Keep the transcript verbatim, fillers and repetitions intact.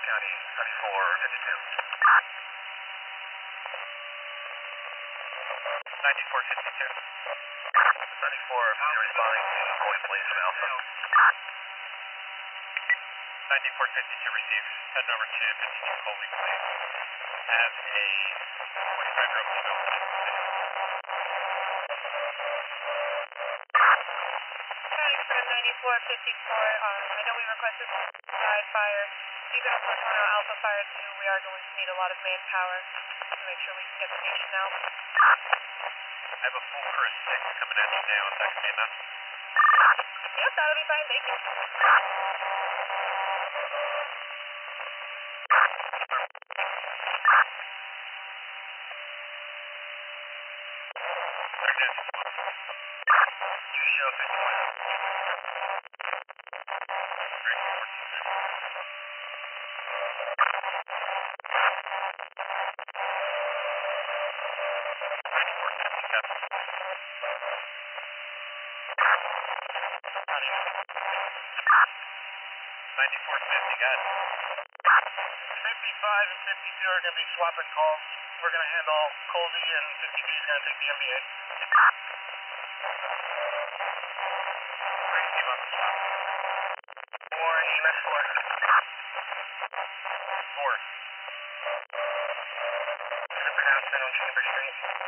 County, seventy-four fifty-two. ninety-four fifty-two. seventy-four, you're responding to going blaze from Alpha. ninety-four fifty-two received. Head over to fifty-two Colby, please. Have a twenty-five year old female patient. County for ninety-four fifty-four, um, I know we requested side fire. Season Platono Alpha Fire two, we are going to need a lot of manpower to make sure we can get the patient out. I have a full crew of six coming at you now. Is that going to be enough? Yep, that'll be fine, thank you. You show fifty-one. Great, fourteen minutes. ninety-four fifty, Captain. ninety-four fifty, got it. fifty-five and fifty-two are going to be swapping calls. We're going to handle Colby and fifty-two is going to take the M B A. Receive on the spot. four and E M S four. four. Is it pronounced on Chamber Street?